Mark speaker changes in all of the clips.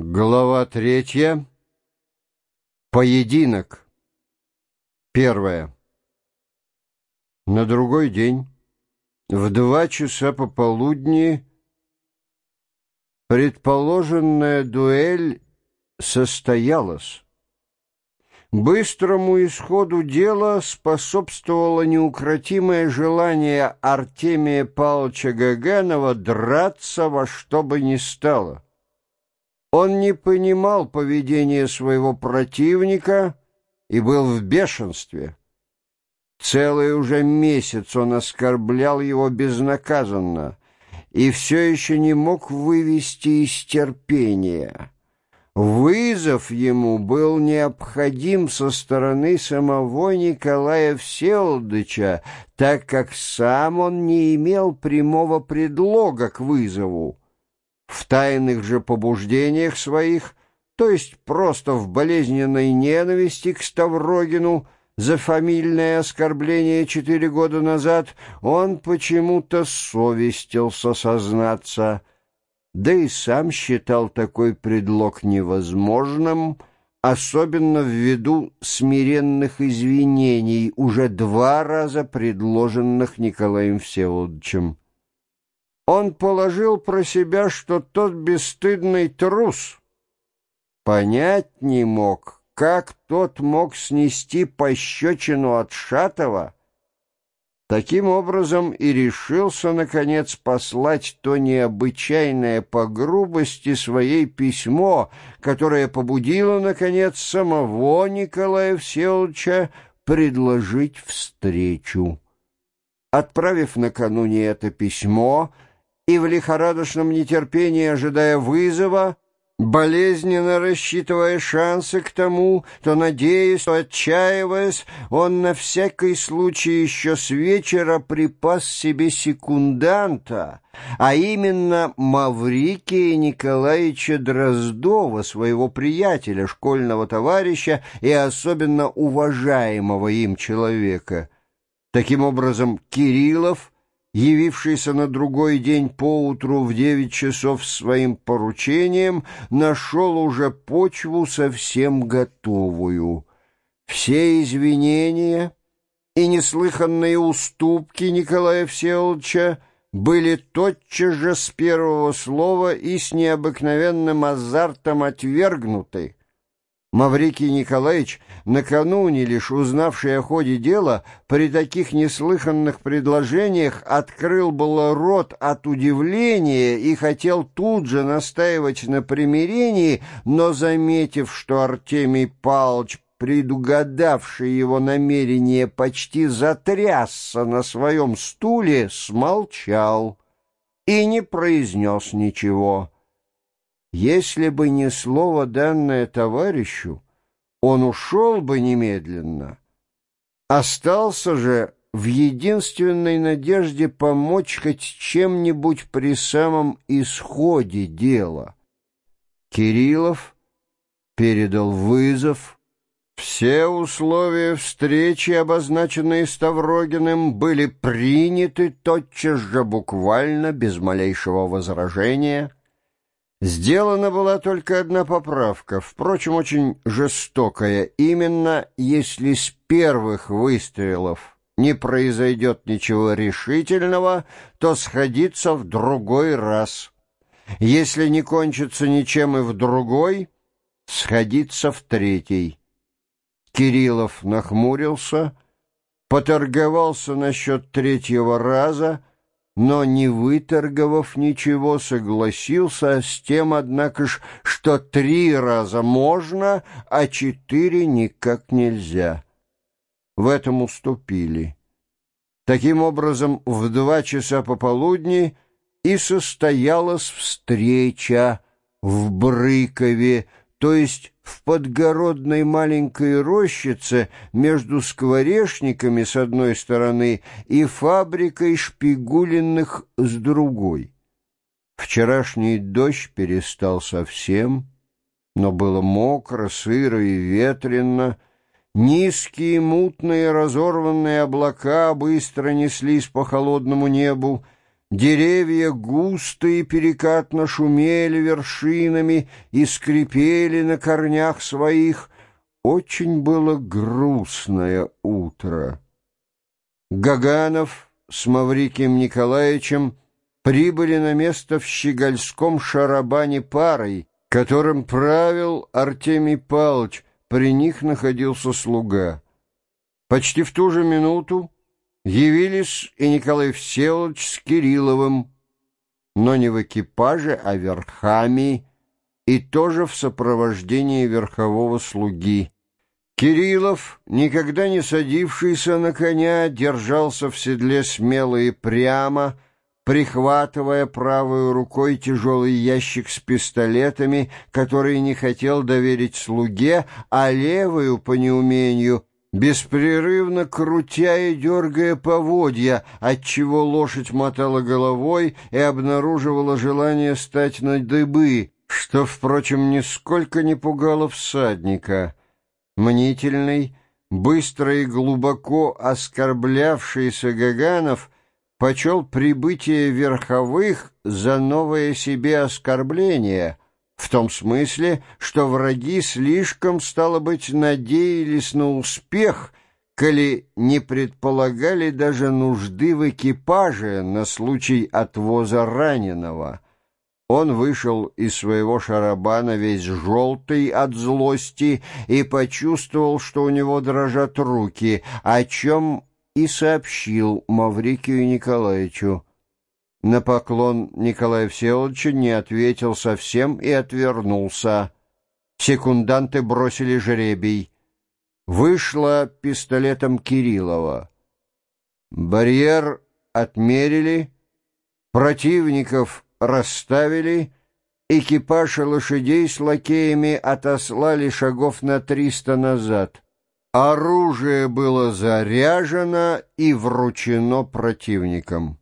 Speaker 1: Глава 3. Поединок. 1. На другой день, в 2 часа пополудни, предположенная дуэль состоялась. Быстрому исходу дела способствовало неукротимое желание Артемия Павловича Гаганова драться во что бы ни стало. Он не понимал поведения своего противника и был в бешенстве. Целый уже месяц он оскорблял его безнаказанно и все еще не мог вывести из терпения. Вызов ему был необходим со стороны самого Николая Всеволодовича, так как сам он не имел прямого предлога к вызову. В тайных же побуждениях своих, то есть просто в болезненной ненависти к Ставрогину за фамильное оскорбление 4 года назад, он почему-то совестился сознаться, да и сам считал такой предлог невозможным, особенно ввиду смиренных извинений, уже 2 раза предложенных Николаем Всеволодовичем. Он положил про себя, что тот бесстыдный трус. Понять не мог, как тот мог снести пощечину от Шатова. Таким образом и решился, наконец, послать то необычайное по грубости своей письмо, которое побудило, наконец, самого Николая Всеволодовича предложить встречу. Отправив накануне это письмо и в лихорадочном нетерпении ожидая вызова, болезненно рассчитывая шансы к тому, то надеясь, то отчаиваясь, он на всякий случай еще с вечера припас себе секунданта, а именно Маврикия Николаевича Дроздова, своего приятеля, школьного товарища и особенно уважаемого им человека. Таким образом, Кириллов, явившийся на другой день поутру в 9 часов с своим поручением, нашел уже почву совсем готовую. Все извинения и неслыханные уступки Николая Всеволодовича были тотчас же с первого слова и с необыкновенным азартом отвергнуты. Маврикий Николаевич, накануне лишь узнавший о ходе дела, при таких неслыханных предложениях открыл было рот от удивления и хотел тут же настаивать на примирении, но, заметив, что Артемий Павлович, предугадавший его намерение, почти затрясся на своем стуле, смолчал и не произнес ничего. Если бы не слово, данное товарищу, он ушел бы немедленно. Остался же в единственной надежде помочь хоть чем-нибудь при самом исходе дела. Кириллов передал вызов. Все условия встречи, обозначенные Ставрогиным, были приняты тотчас же буквально, без малейшего возражения. Сделана была только одна поправка, впрочем, очень жестокая, именно если с первых выстрелов не произойдет ничего решительного, то сходиться в другой раз. Если не кончится ничем и в другой, сходиться в третий. Кириллов нахмурился, поторговался насчет 3-го раза, но, не выторговав ничего, согласился с тем, однако ж, что 3 раза можно, а 4 никак нельзя. В этом уступили. Таким образом, в 2 часа пополудни и состоялась встреча в Брыкове, то есть в подгородной маленькой рощице между скворечниками с одной стороны и фабрикой Шпигулиных с другой. Вчерашний дождь перестал совсем, но было мокро, сыро и ветрено. Низкие, мутные, разорванные облака быстро неслись по холодному небу. Деревья густо и перекатно шумели вершинами и скрипели на корнях своих. Очень было грустное утро. Гаганов с Маврикием Николаевичем прибыли на место в щегольском шарабане парой, которым правил Артемий Павлович, при них находился слуга. Почти в ту же минуту явились и Николай Всеволодович с Кирилловым, но не в экипаже, а верхами, и тоже в сопровождении верхового слуги. Кириллов, никогда не садившийся на коня, держался в седле смело и прямо, прихватывая правой рукой тяжелый ящик с пистолетами, который не хотел доверить слуге, а левою, по неумению, беспрерывно крутя и дергая поводья, отчего лошадь мотала головой и обнаруживала желание стать на дыбы, что, впрочем, нисколько не пугало всадника. Мнительный, быстро и глубоко оскорблявшийся Гаганов почел прибытие верховых за новое себе оскорбление, в том смысле, что враги слишком, стало быть, надеялись на успех, коли не предполагали даже нужды в экипаже на случай отвоза раненого. Он вышел из своего шарабана весь желтый от злости и почувствовал, что у него дрожат руки, о чем и сообщил Маврикию Николаевичу. На поклон Николая Всеволодовича не ответил совсем и отвернулся. Секунданты бросили жребий. Вышло пистолетом Кириллова. Барьер отмерили, противников расставили, экипаж и лошадей с лакеями отослали шагов на 300 назад. Оружие было заряжено и вручено противникам.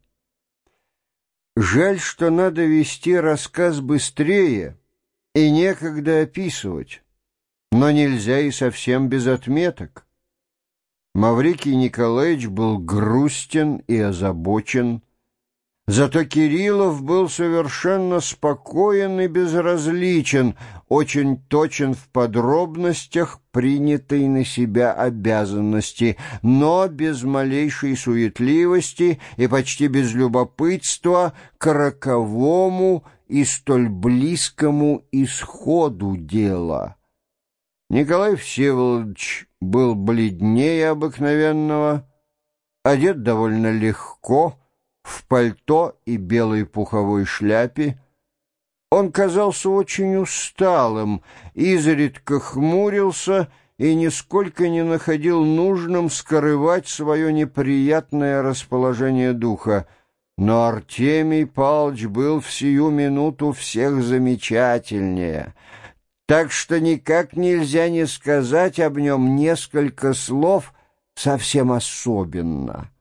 Speaker 1: Жаль, что надо вести рассказ быстрее и некогда описывать, но нельзя и совсем без отметок. Маврикий Николаевич был грустен и озабочен, зато Кириллов был совершенно спокоен и безразличен, очень точен в подробностях принятой на себя обязанности, но без малейшей суетливости и почти без любопытства к роковому и столь близкому исходу дела. Николай Всеволодович был бледнее обыкновенного, одет довольно легко, в пальто и белой пуховой шляпе. Он казался очень усталым, изредка хмурился и нисколько не находил нужным скрывать свое неприятное расположение духа. Но Артемий Павлович был в сию минуту всех замечательнее, так что никак нельзя не сказать об нем несколько слов совсем особенно.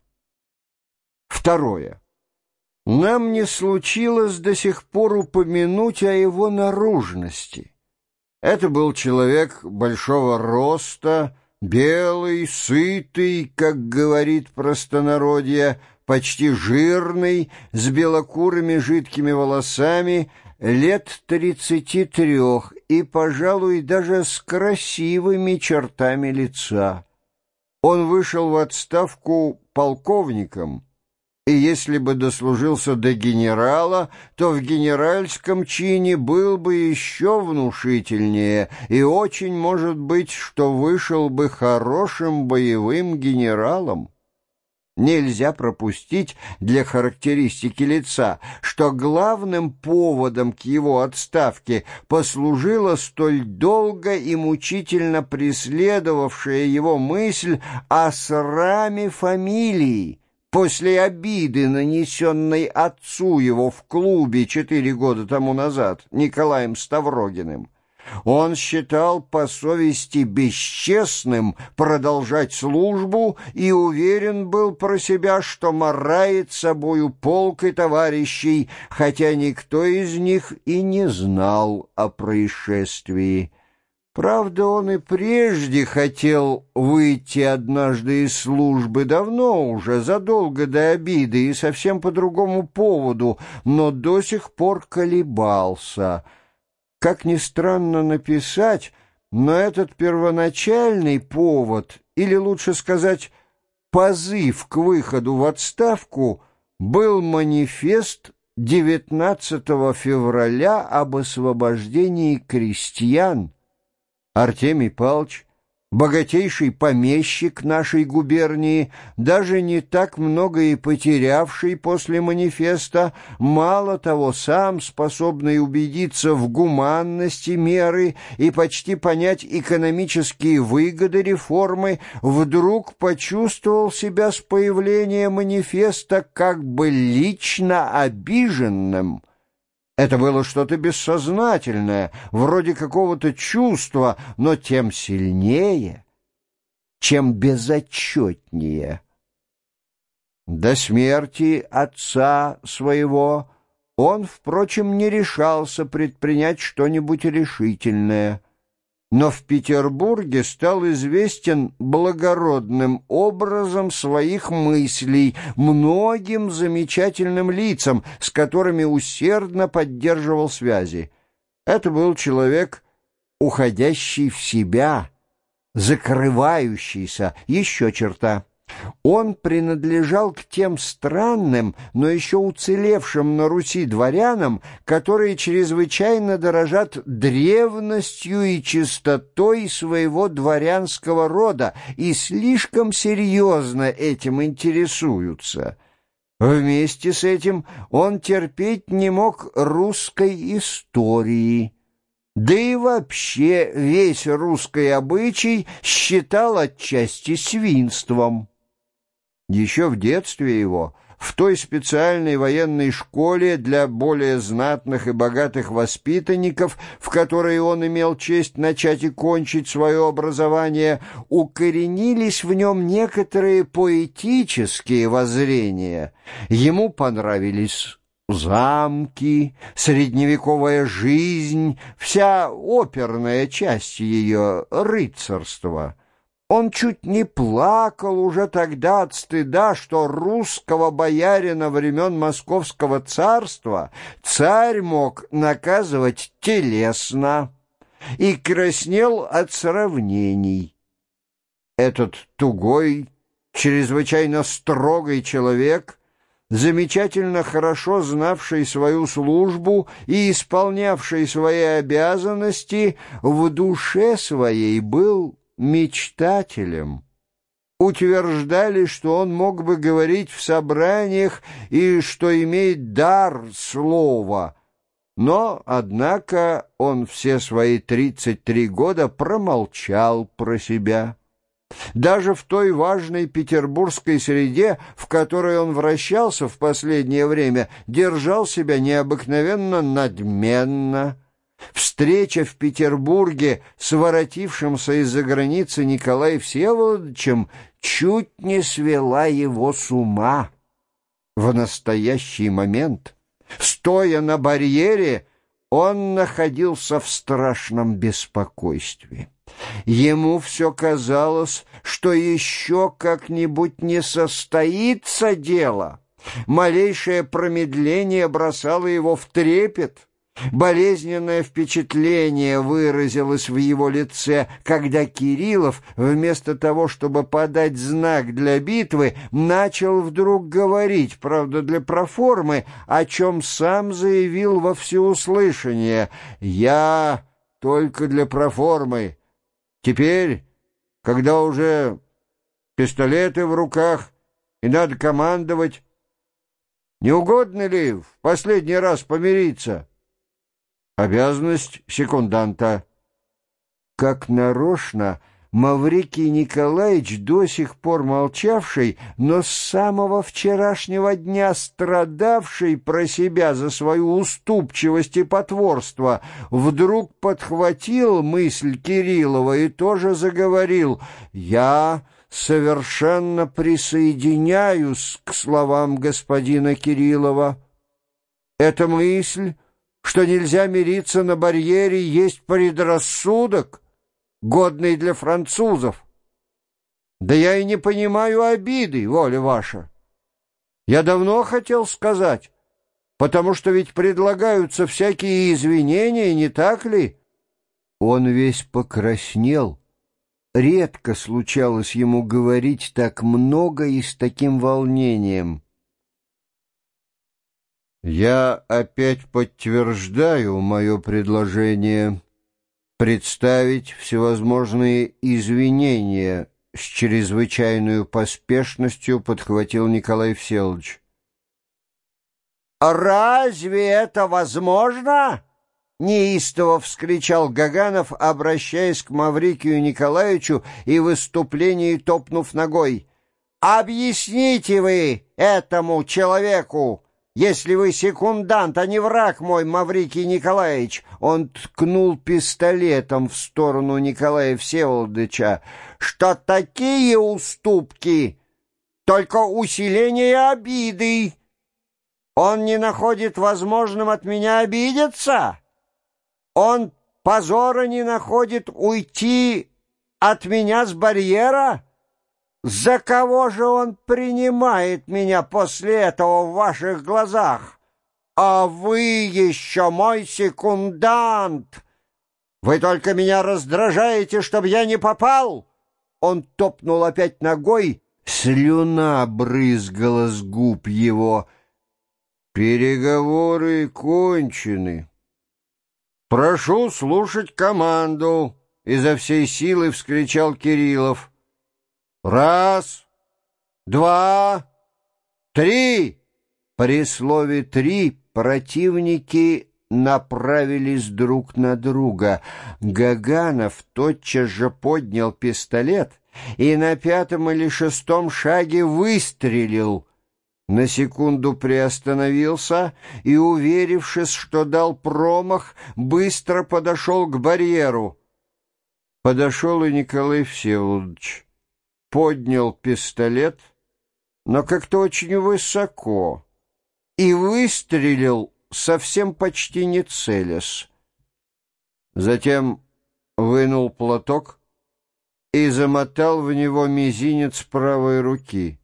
Speaker 1: Второе. Нам не случилось до сих пор упомянуть о его наружности. Это был человек большого роста, белый, сытый, как говорит простонародье, почти жирный, с белокурыми жидкими волосами, лет 33 и, пожалуй, даже с красивыми чертами лица. Он вышел в отставку полковником, и если бы дослужился до генерала, то в генеральском чине был бы еще внушительнее, и очень может быть, что вышел бы хорошим боевым генералом. Нельзя пропустить для характеристики лица, что главным поводом к его отставке послужила столь долго и мучительно преследовавшая его мысль о сраме фамилии, после обиды, нанесенной отцу его в клубе 4 года тому назад Николаем Ставрогиным. Он считал по совести бесчестным продолжать службу и уверен был про себя, что марает собою полк и товарищей, хотя никто из них и не знал о происшествии. Правда, он и прежде хотел выйти однажды из службы, давно уже, задолго до обиды и совсем по другому поводу, но до сих пор колебался. Как ни странно написать, но этот первоначальный повод, или лучше сказать, позыв к выходу в отставку, был манифест 19 февраля об освобождении крестьян. Артемий Павлович, богатейший помещик нашей губернии, даже не так много и потерявший после манифеста, мало того, сам способный убедиться в гуманности меры и почти понять экономические выгоды реформы, вдруг почувствовал себя с появлением манифеста как бы лично обиженным. Это было что-то бессознательное, вроде какого-то чувства, но тем сильнее, чем безотчетнее. До смерти отца своего он, впрочем, не решался предпринять что-нибудь решительное, но в Петербурге стал известен благородным образом своих мыслей многим замечательным лицам, с которыми усердно поддерживал связи. Это был человек, уходящий в себя, закрывающийся, еще черта. Он принадлежал к тем странным, но еще уцелевшим на Руси дворянам, которые чрезвычайно дорожат древностью и чистотой своего дворянского рода и слишком серьезно этим интересуются. Вместе с этим он терпеть не мог русской истории, да и вообще весь русский обычай считал отчасти свинством. Еще в детстве его, в той специальной военной школе для более знатных и богатых воспитанников, в которой он имел честь начать и кончить свое образование, укоренились в нем некоторые поэтические воззрения. Ему понравились замки, средневековая жизнь, вся оперная часть ее, рыцарства. Он чуть не плакал уже тогда от стыда, что русского боярина времен Московского царства царь мог наказывать телесно, и краснел от сравнений. Этот тугой, чрезвычайно строгий человек, замечательно хорошо знавший свою службу и исполнявший свои обязанности, в душе своей был мечтателем. Утверждали, что он мог бы говорить в собраниях и что имеет дар слова, но, однако, он все свои 33 года промолчал про себя. Даже в той важной петербургской среде, в которой он вращался в последнее время, держал себя необыкновенно надменно. Встреча в Петербурге с воротившимся из-за границы Николаем Всеволодовичем чуть не свела его с ума. В настоящий момент, стоя на барьере, он находился в страшном беспокойстве. Ему все казалось, что еще как-нибудь не состоится дело. Малейшее промедление бросало его в трепет. Болезненное впечатление выразилось в его лице, когда Кириллов, вместо того, чтобы подать знак для битвы, начал вдруг говорить, правда для проформы, о чем сам заявил во всеуслышание: «Я только для проформы. Теперь, когда уже пистолеты в руках и надо командовать, не угодно ли в последний раз помириться?» Обязанность секунданта. Как нарочно Маврикий Николаевич, до сих пор молчавший, но с самого вчерашнего дня страдавший про себя за свою уступчивость и потворство, вдруг подхватил мысль Кириллова и тоже заговорил: «Я совершенно присоединяюсь к словам господина Кириллова. Эта мысль, что нельзя мириться на барьере, есть предрассудок. годный для французов. Да я и не понимаю обиды, воля ваша. Я давно хотел сказать, потому что ведь предлагаются всякие извинения, не так ли? Он весь покраснел. Редко случалось ему говорить так много и с таким волнением. «Я опять подтверждаю мое предложение представить всевозможные извинения», — с чрезвычайной поспешностью подхватил Николай Всеволодович. «Разве это возможно?» — неистово вскричал Гаганов, обращаясь к Маврикию Николаевичу и в выступлении топнув ногой. «Объясните вы этому человеку, если вы секундант, а не враг мой, Маврикий Николаевич!» Он ткнул пистолетом в сторону Николая Всеволодовича, что такие уступки — только усиление обиды. Он не находит возможным от меня обидеться? Он позора не находит уйти от меня с барьера? За кого же он принимает меня после этого в ваших глазах? А вы еще мой секундант! Вы только меня раздражаете, чтобы я не попал!» Он топнул опять ногой, слюна брызгала с губ его. «Переговоры кончены. Прошу слушать команду!» — изо всей силы вскричал Кириллов. «Раз, два, три!» При слове «три» противники направились друг на друга. Гаганов тотчас же поднял пистолет и на пятом или шестом шаге выстрелил. На секунду приостановился и, уверившись, что дал промах, быстро подошел к барьеру. Подошел и Николай Всеволодович. Поднял пистолет, но как-то очень высоко, и выстрелил, совсем почти не целясь. Затем вынул платок и замотал в него мизинец правой руки.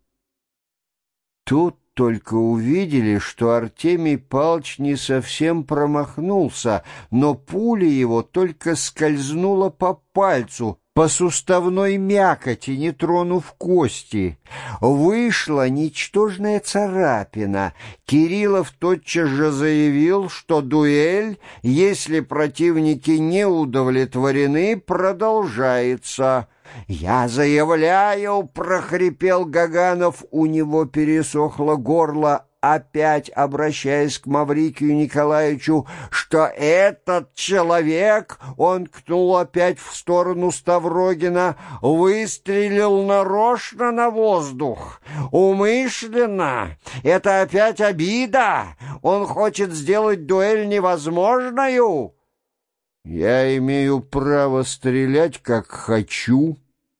Speaker 1: Тут только увидели, что Артемий Павлович не совсем промахнулся, но пуля его только скользнула по пальцу, по суставной мякоти, не тронув кости. Вышла ничтожная царапина. Кириллов тотчас же заявил, что дуэль, если противники не удовлетворены, продолжается. «Я заявляю», — прохрипел Гаганов, у него пересохло горло, опять обращаясь к Маврикию Николаевичу, что этот человек, он ткнул опять в сторону Ставрогина, выстрелил нарочно на воздух, умышленно. Это опять обида. Он хочет сделать дуэль невозможною. «Я имею право стрелять, как хочу,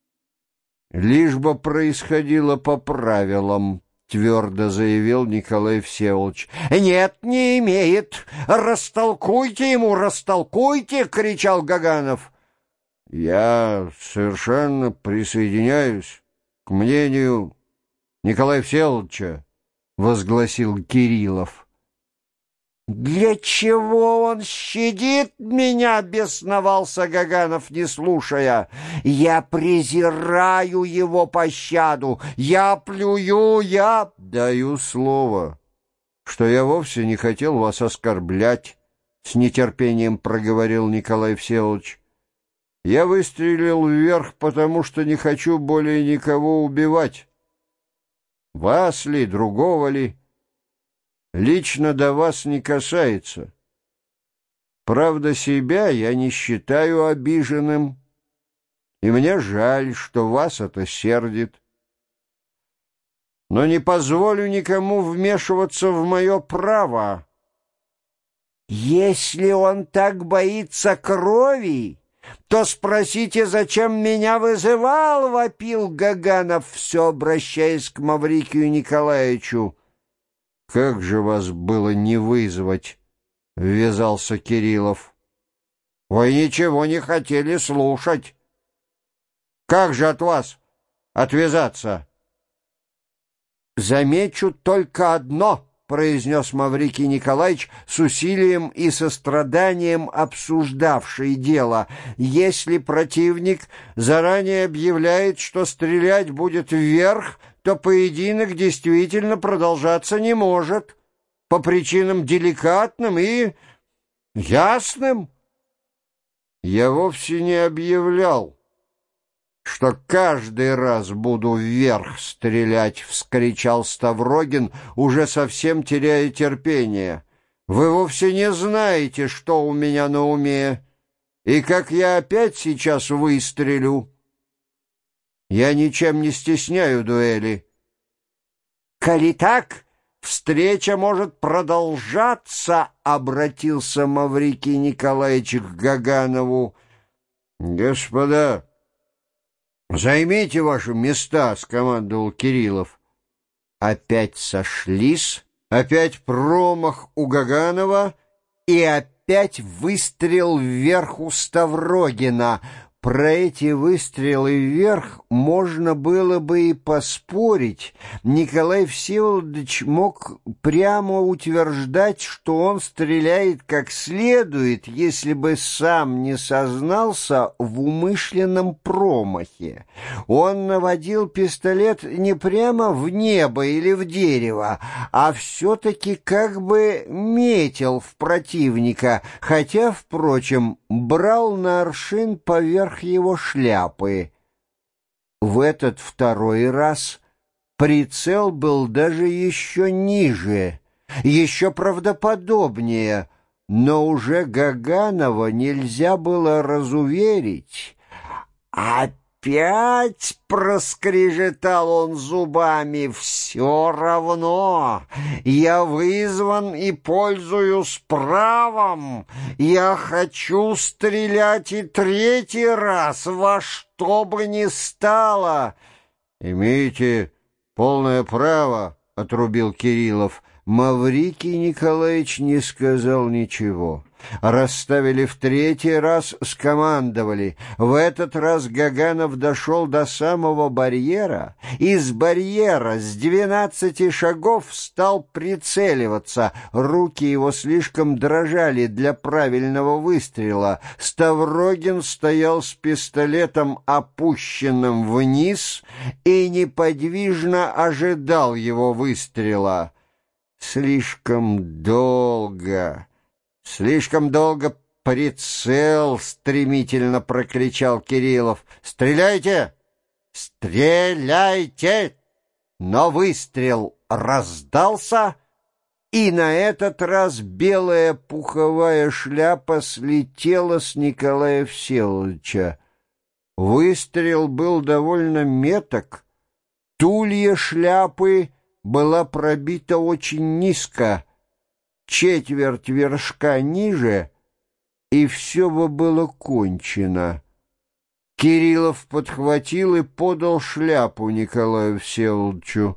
Speaker 1: лишь бы происходило по правилам», — твердо заявил Николай Всеволодович. «Нет, не имеет. Растолкуйте ему, растолкуйте!» — кричал Гаганов. «Я совершенно присоединяюсь к мнению Николая Всеволодовича», — возгласил Кириллов. «Для чего он щадит меня?» — бесновался Гаганов, не слушая. «Я презираю его пощаду, я плюю, я...» «Даю слово, что я вовсе не хотел вас оскорблять», — с нетерпением проговорил Николай Всеволодович. «Я выстрелил вверх, потому что не хочу более никого убивать. Вас ли, другого ли? Лично до вас не касается. Правда, себя я не считаю обиженным, и мне жаль, что вас это сердит. Но не позволю никому вмешиваться в мое право». «Если он так боится крови, то спросите, зачем меня вызывал?» — вопил Гаганов, все обращаясь к Маврикию Николаевичу. «Как же вас было не вызвать?» — ввязался Кириллов. «Вы ничего не хотели слушать», Как же от вас отвязаться? «Замечу только одно», — произнес Маврикий Николаевич, с усилием и состраданием обсуждавший дело. «Если противник заранее объявляет, что стрелять будет вверх, то поединок действительно продолжаться не может, по причинам деликатным и ясным». «Я вовсе не объявлял, что каждый раз буду вверх стрелять», — вскричал Ставрогин, уже совсем теряя терпение. «Вы вовсе не знаете, что у меня на уме, и как я опять сейчас выстрелю. Я ничем не стесняю дуэли. Коли так, встреча может продолжаться», — обратился Маврикий Николаевич к Гаганову. «Господа, займите ваши места», — скомандовал Кириллов. Опять сошлись, опять промах у Гаганова и опять выстрел вверх у Ставрогина. Про эти выстрелы вверх можно было бы и поспорить. Николай Всеволодович мог прямо утверждать, что он стреляет как следует, если бы сам не сознался в умышленном промахе. Он наводил пистолет не прямо в небо или в дерево, а все-таки как бы метил в противника, хотя, впрочем, брал на аршин поверх его шляпы. В этот второй раз прицел был даже еще ниже, еще правдоподобнее, но уже Гаганова нельзя было разуверить. «Опять!» — проскрежетал он зубами. «Все равно! Я вызван и пользуюсь правом. Я хочу стрелять и третий раз, во что бы ни стало!» «Имеете полное право», — отрубил Кириллов. Маврикий Николаевич не сказал ничего. Расставили в третий раз, скомандовали. В этот раз Гаганов дошел до самого барьера, и с барьера с 12 шагов стал прицеливаться. Руки его слишком дрожали для правильного выстрела. Ставрогин стоял с пистолетом, опущенным вниз, и неподвижно ожидал его выстрела. Слишком долго прицел, — стремительно прокричал Кириллов. «Стреляйте! Стреляйте!» Но выстрел раздался, и на этот раз белая пуховая шляпа слетела с Николая Всеволодовича. Выстрел был довольно меток. Тулья шляпы была пробита очень низко, четверть вершка ниже, и все бы было кончено. Кириллов подхватил и подал шляпу Николаю Всеволодовичу.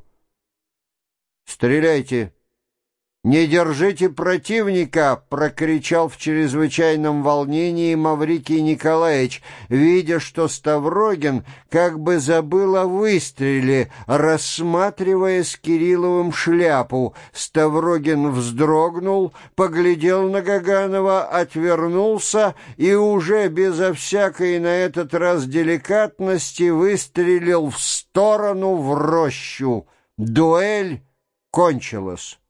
Speaker 1: «Стреляйте! Не держите противника!» — прокричал в чрезвычайном волнении Маврикий Николаевич, видя, что Ставрогин как бы забыл о выстреле, рассматривая с Кирилловым шляпу. Ставрогин вздрогнул, поглядел на Гаганова, отвернулся и уже безо всякой на этот раз деликатности выстрелил в сторону, в рощу. Дуэль кончилась.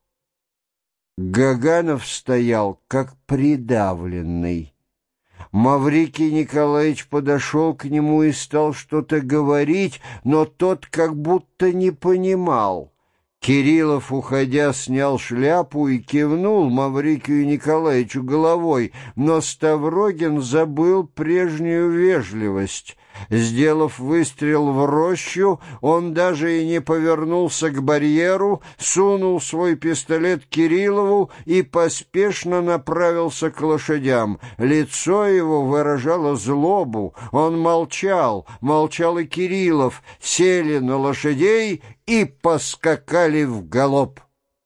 Speaker 1: Гаганов стоял, как придавленный. Маврикий Николаевич подошел к нему и стал что-то говорить, но тот как будто не понимал. Кириллов, уходя, снял шляпу и кивнул Маврикию Николаевичу головой, но Ставрогин забыл прежнюю вежливость. Сделав выстрел в рощу, он даже и не повернулся к барьеру, сунул свой пистолет Кириллову и поспешно направился к лошадям. Лицо его выражало злобу. Он молчал и Кириллов. Сели на лошадей и поскакали в галоп.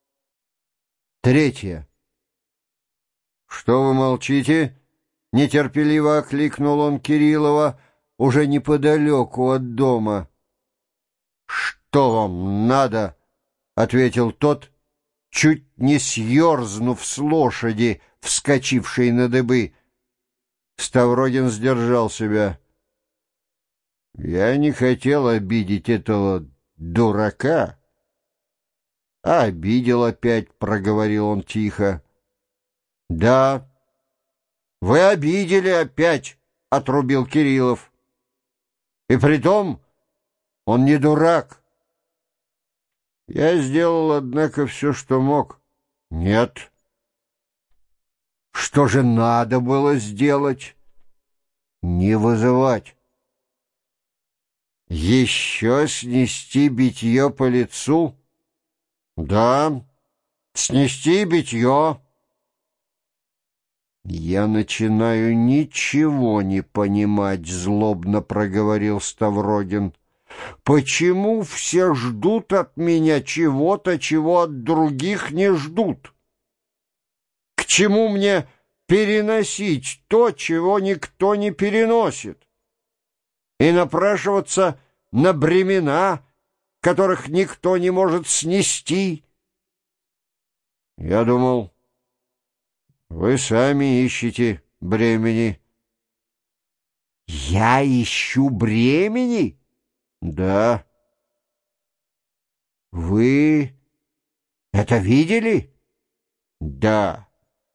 Speaker 1: Третье. «Что вы молчите?» — нетерпеливо окликнул он Кириллова. уже неподалеку от дома. «Что вам надо?» — ответил тот, чуть не съерзнув с лошади, вскочившей на дыбы. Ставрогин сдержал себя. «Я не хотел обидеть этого дурака». «А обидел опять», — проговорил он тихо. «Да, вы обидели опять», — отрубил Кириллов. «И притом он не дурак». «Я сделал, однако, все, что мог». «Нет». «Что же надо было сделать?» «Не вызывать». «Еще снести битье по лицу?» «Да, снести битье». «Я начинаю ничего не понимать», — злобно проговорил Ставрогин. «Почему все ждут от меня чего-то, чего от других не ждут? К чему мне переносить то, чего никто не переносит, и напрашиваться на бремена, которых никто не может снести?» Я думал, вы сами ищете бремени. Я ищу бремени? Да. Вы это видели? Да.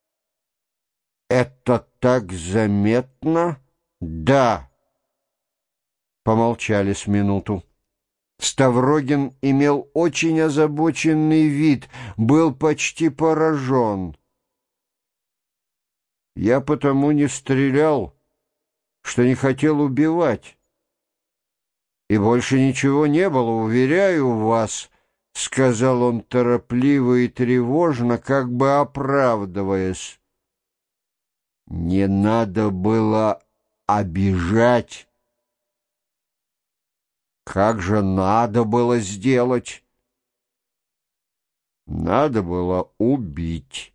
Speaker 1: Это так заметно? Да. Помолчали с минуту. Ставрогин имел очень озабоченный вид, был почти поражен. «Я потому не стрелял, что не хотел убивать. И больше ничего не было, уверяю вас», — сказал он торопливо и тревожно, как бы оправдываясь. «Не надо было обижать». «Как же надо было сделать?» «Надо было убить».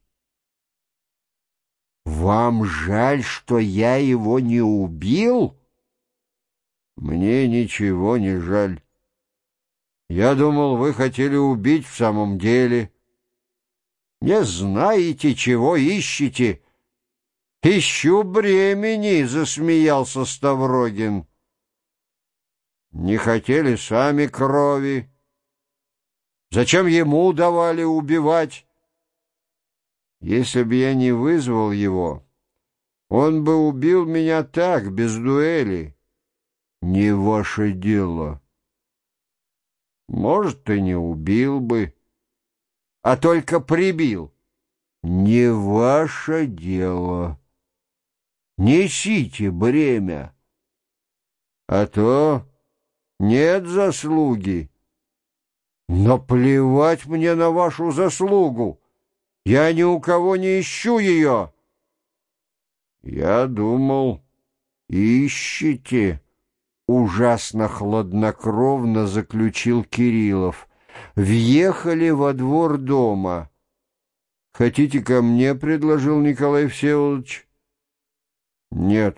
Speaker 1: «Вам жаль, что я его не убил?» «Мне ничего не жаль. Я думал, вы хотели убить в самом деле. Не знаете, чего ищете». «Ищу бремени», — засмеялся Ставрогин. «Не хотели сами крови. Зачем ему давали убивать? Если бы я не вызвал его, он бы убил меня так, без дуэли». «Не ваше дело». «Может, и не убил бы, а только прибил». «Не ваше дело. Несите бремя, а то нет заслуги». «Но плевать мне на вашу заслугу. Я ни у кого не ищу ее». «Я думал, ищете», — ужасно хладнокровно заключил Кириллов. Въехали во двор дома. «Хотите ко мне?» — предложил Николай Всеволодович. «Нет,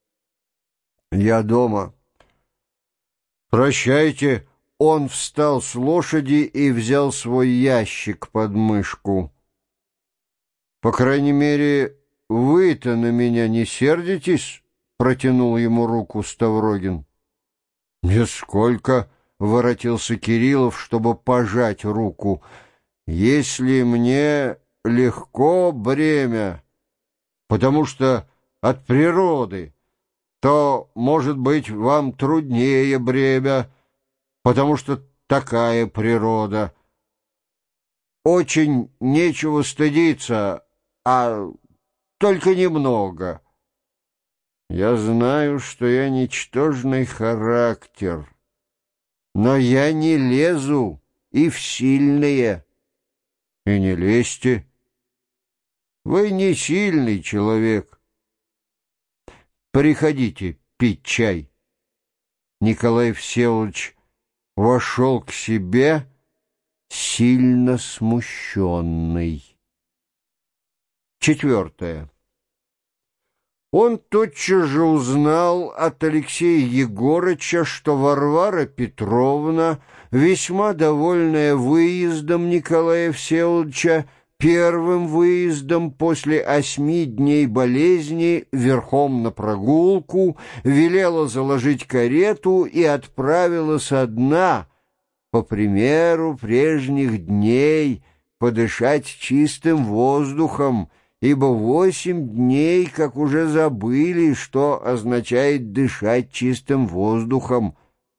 Speaker 1: я дома. Прощайте». Он встал с лошади и взял свой ящик под мышку. «По крайней мере, вы-то на меня не сердитесь?» — протянул ему руку Ставрогин. «Нисколько», — воротился Кириллов, чтобы пожать руку. «Если мне легко бремя, потому что от природы, то, может быть, вам труднее бремя, потому что такая природа. Очень нечего стыдиться, а только немного. Я знаю, что я ничтожный характер, но я не лезу и в сильные. И не лезьте. Вы не сильный человек. Приходите пить чай». Николай Всеволодович вошел к себе, сильно смущенный. 4. Он тотчас же узнал от Алексея Егорыча, что Варвара Петровна, весьма довольная выездом Николая Всеволодовича, первым выездом после 8 дней болезни верхом на прогулку, велела заложить карету и отправилась одна, по примеру прежних дней, подышать чистым воздухом, ибо 8 дней, как уже забыли, что означает дышать чистым воздухом.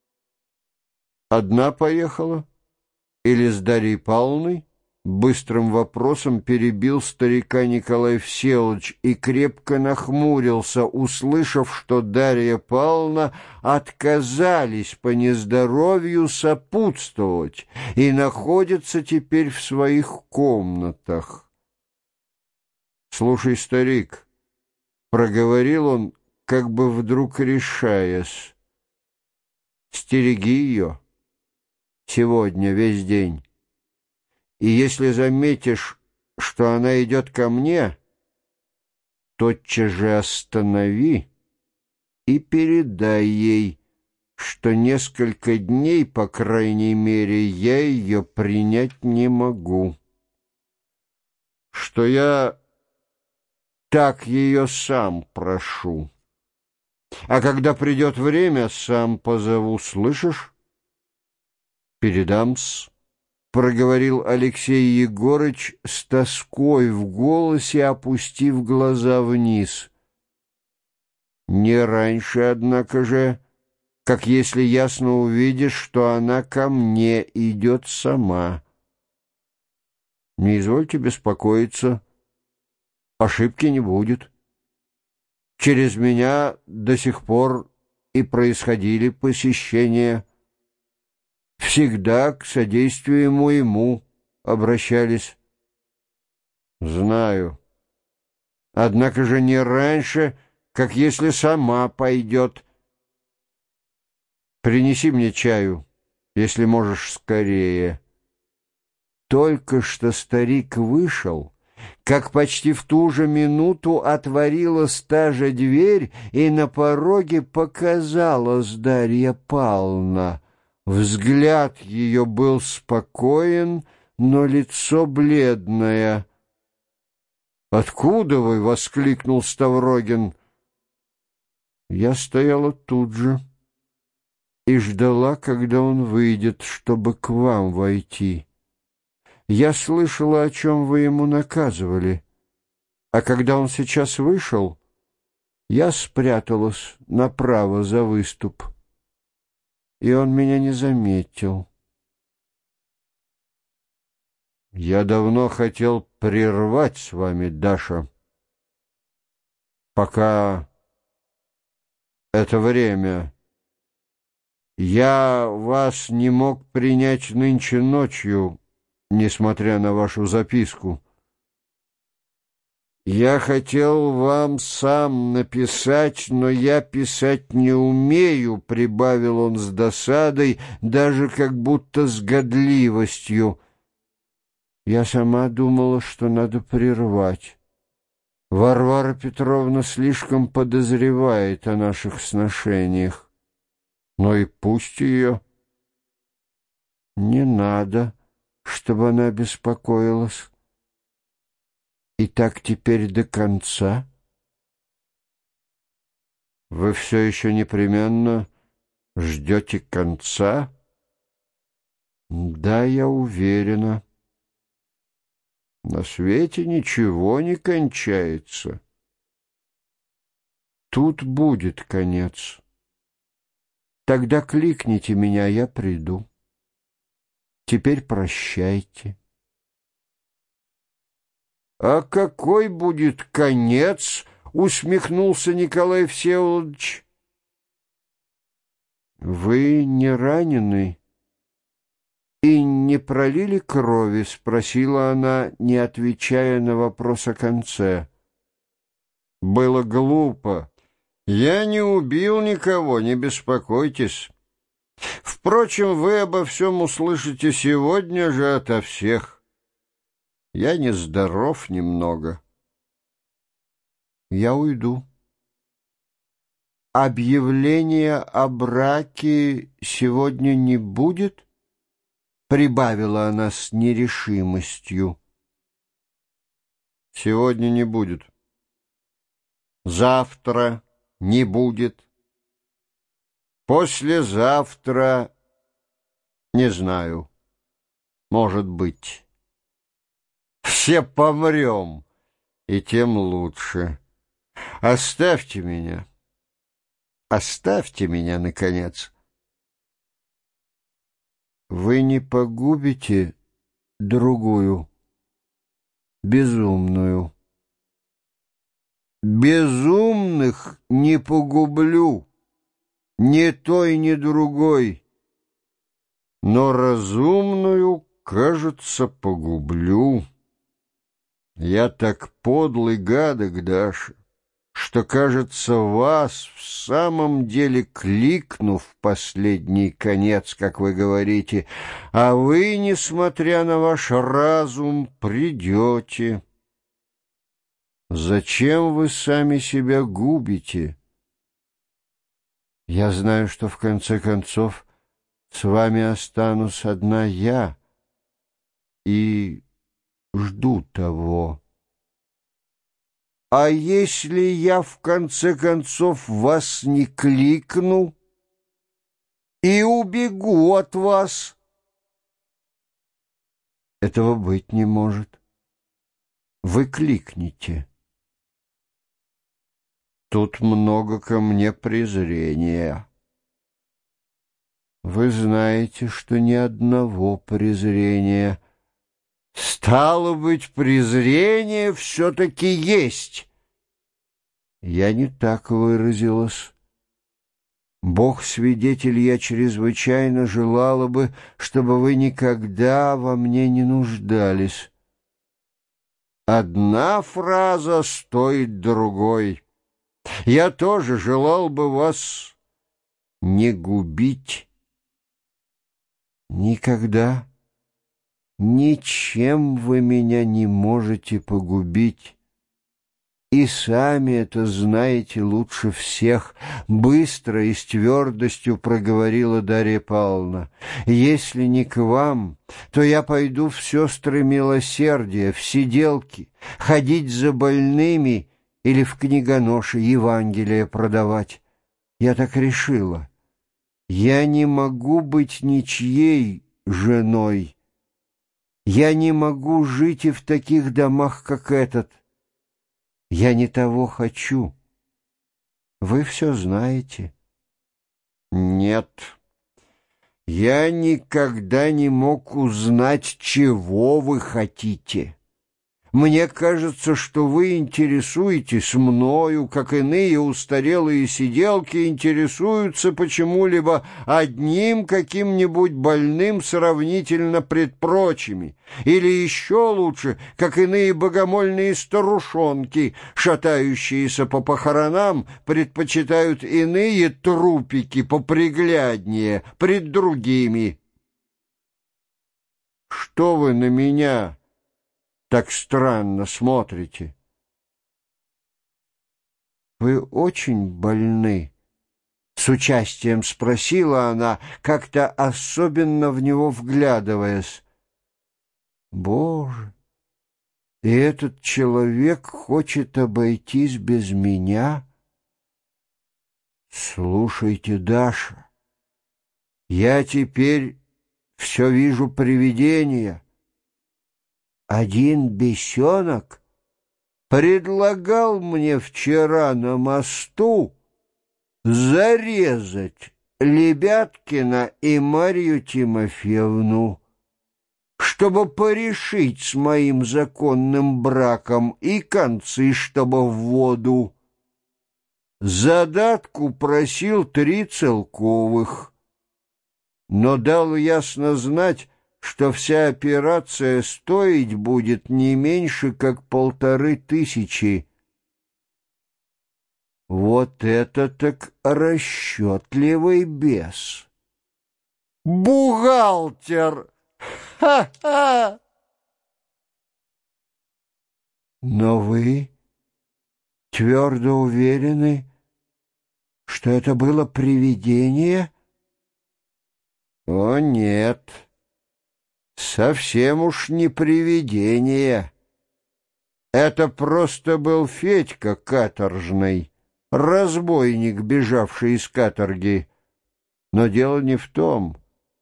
Speaker 1: Одна поехала? Или с Дарьей Павловной? Быстрым вопросом перебил старика Николай Всеволодович и крепко нахмурился, услышав, что Дарья Павловна отказались по нездоровью сопутствовать и находятся теперь в своих комнатах. «Слушай, старик», — проговорил он, как бы вдруг решаясь, — «стереги ее сегодня весь день. И если заметишь, что она идет ко мне, тотчас же останови и передай ей, что несколько дней, по крайней мере, я ее принять не могу, что я так ее сам прошу, а когда придет время, сам позову, слышишь? Передам-с. — проговорил Алексей Егорыч с тоской в голосе, опустив глаза вниз. «Не раньше, однако же, как если ясно увидишь, что она ко мне идет сама. Не извольте беспокоиться, ошибки не будет. Через меня до сих пор и происходили посещения. Всегда к содействию моему обращались». «Знаю. Однако же не раньше, как если сама пойдет. Принеси мне чаю, если можешь скорее». Только что старик вышел, как почти в ту же минуту отворилась та же дверь, и на пороге показалась Дарья Павловна. Взгляд ее был спокоен, но лицо бледное. «Откуда вы?» — воскликнул Ставрогин. «Я стояла тут же и ждала, когда он выйдет, чтобы к вам войти. Я слышала, о чем вы ему наказывали, а когда он сейчас вышел, я спряталась направо за выступ, и он меня не заметил. Я давно хотел прервать с вами, Даша, пока это время. Я вас не мог принять нынче ночью, несмотря на вашу записку. Я хотел вам сам написать, но я писать не умею, — прибавил он с досадой, даже как будто с годливостью. Я сама думала, что надо прервать. Варвара Петровна слишком подозревает о наших сношениях. Но и пусть ее. Не надо, чтобы она беспокоилась. И так теперь до конца. Вы все еще непременно ждете конца? Да, я уверена. На свете ничего не кончается. Тут будет конец. Тогда кликните меня, я приду. Теперь прощайте. «А какой будет конец?» — усмехнулся Николай Всеволодович. «Вы не ранены и не пролили крови?» — спросила она, не отвечая на вопрос о конце. «Было глупо. Я не убил никого, не беспокойтесь. Впрочем, вы обо всем услышите сегодня же ото всех. Я нездоров немного. Я уйду. объявления о браке сегодня не будет? Прибавила она с нерешимостью. Сегодня не будет. Завтра не будет. Послезавтра не знаю. Может быть. Все помрем, и тем лучше. Оставьте меня. Оставьте меня, наконец. Вы не погубите другую, безумную. Безумных не погублю, ни той, ни другой, но разумную, кажется, погублю. Я так подлый гадок, Даша, что, кажется, вас в самом деле кликну в последний конец, как вы говорите, а вы, несмотря на ваш разум, придете. Зачем вы сами себя губите? Я знаю, что в конце концов с вами останусь одна я и жду того. А если я в конце концов вас не кликну и убегу от вас? Этого быть не может. Вы кликните. Тут много ко мне презрения. Вы знаете, что ни одного презрения. Стало быть, презрение все-таки есть. Я не так выразилась. Бог свидетель, я чрезвычайно желала бы, чтобы вы никогда во мне не нуждались. Одна фраза стоит другой. Я тоже желал бы вас не губить. Никогда, ничем вы меня не можете погубить. И сами это знаете лучше всех, быстро и с твердостью проговорила Дарья Павловна. Если не к вам, то я пойду в сестры милосердия, в сиделки, ходить за больными или в книгоноши Евангелие продавать. Я так решила. Я не могу быть ничьей женой. Я не могу жить и в таких домах, как этот. Я не того хочу. Вы все знаете. Нет, я никогда не мог узнать, чего вы хотите. Мне кажется, что вы интересуетесь мною, как иные устарелые сиделки интересуются почему-либо одним каким-нибудь больным сравнительно пред прочими, или еще лучше, как иные богомольные старушонки, шатающиеся по похоронам, предпочитают иные трупики попригляднее пред другими. Что вы на меня так странно смотрите? Вы очень больны? С участием спросила она, как-то особенно в него вглядываясь. Боже, и этот человек хочет обойтись без меня? Слушайте, Даша, я теперь все вижу привидения. Один бесенок предлагал мне вчера на мосту зарезать Лебяткина и Марью Тимофеевну, чтобы порешить с моим законным браком и концы, чтобы в воду. Задатку просил 3 целковых, но дал ясно знать, что вся операция стоить будет не меньше, как 1500. Вот это так расчетливый бес! Бухгалтер! Ха-ха! Но вы твердо уверены, что это было привидение? О, нет, совсем уж не привидение. Это просто был Федька каторжный, разбойник, бежавший из каторги. Но дело не в том.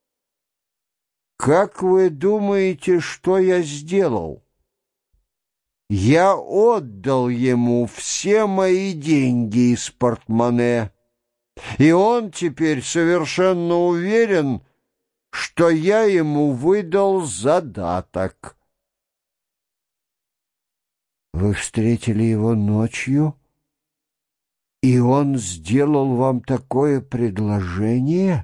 Speaker 1: Как вы думаете, что я сделал? Я отдал ему все мои деньги из портмоне, и он теперь совершенно уверен, что я ему выдал задаток. Вы встретили его ночью, и он сделал вам такое предложение?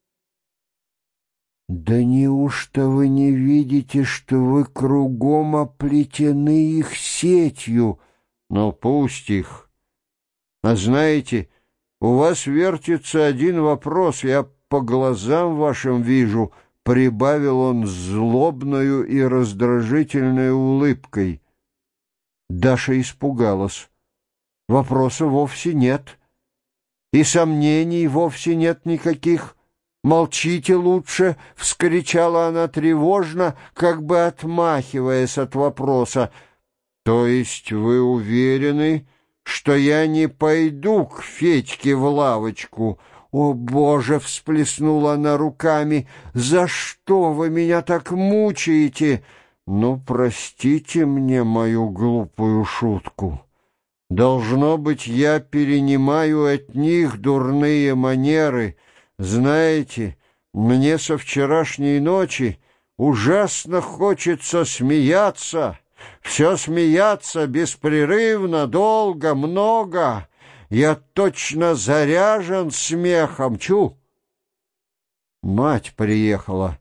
Speaker 1: Да неужто вы не видите, что вы кругом оплетены их сетью? Ну, пусть их. А знаете, у вас вертится один вопрос, я по глазам вашим вижу, — прибавил он злобною и раздражительной улыбкой. Даша испугалась. Вопроса вовсе нет, и сомнений вовсе нет никаких. «Молчите лучше!» — вскричала она тревожно, как бы отмахиваясь от вопроса. «То есть вы уверены, что я не пойду к Федьке в лавочку?» «О, Боже!» — всплеснула она руками. «За что вы меня так мучаете?» «Ну, простите мне мою глупую шутку. Должно быть, я перенимаю от них дурные манеры. Знаете, мне со вчерашней ночи ужасно хочется смеяться, все смеяться беспрерывно, долго, много. Я точно заряжен смехом. Чу! Мать приехала.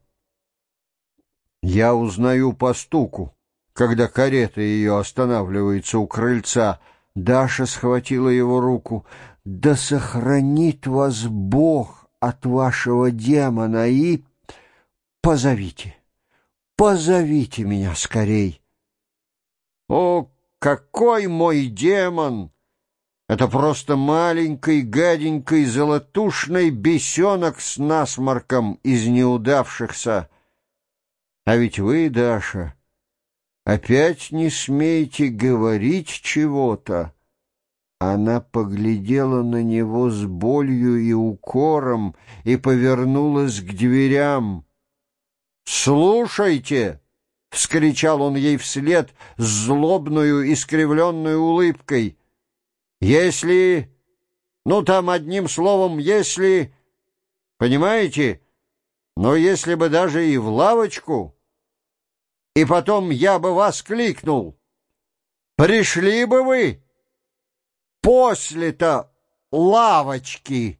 Speaker 1: Я узнаю по стуку, когда карета ее останавливается у крыльца. Даша схватила его руку. «Да сохранит вас Бог от вашего демона, и позовите меня скорей». «О, какой мой демон! Это просто маленький, гаденький, золотушный бесенок с насморком из неудавшихся. А ведь вы, Даша, опять не смеете говорить чего-то». Она поглядела на него с болью и укором и повернулась к дверям. «Слушайте!» — вскричал он ей вслед с злобную искривленной улыбкой. «Если... ну, там, одним словом, если... понимаете? Но если бы даже и в лавочку, и потом я бы вас кликнул, пришли бы вы после-то лавочки».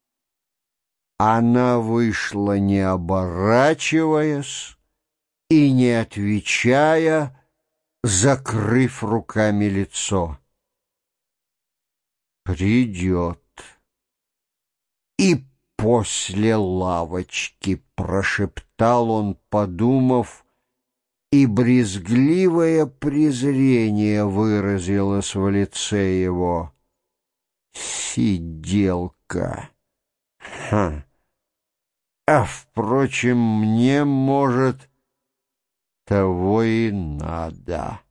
Speaker 1: Она вышла, не оборачиваясь и не отвечая, закрыв руками лицо. «Придет и после лавочки», — прошептал он, подумав, и брезгливое презрение выразилось в лице его. «Сиделка! Ха! А, впрочем, мне, может, того и надо».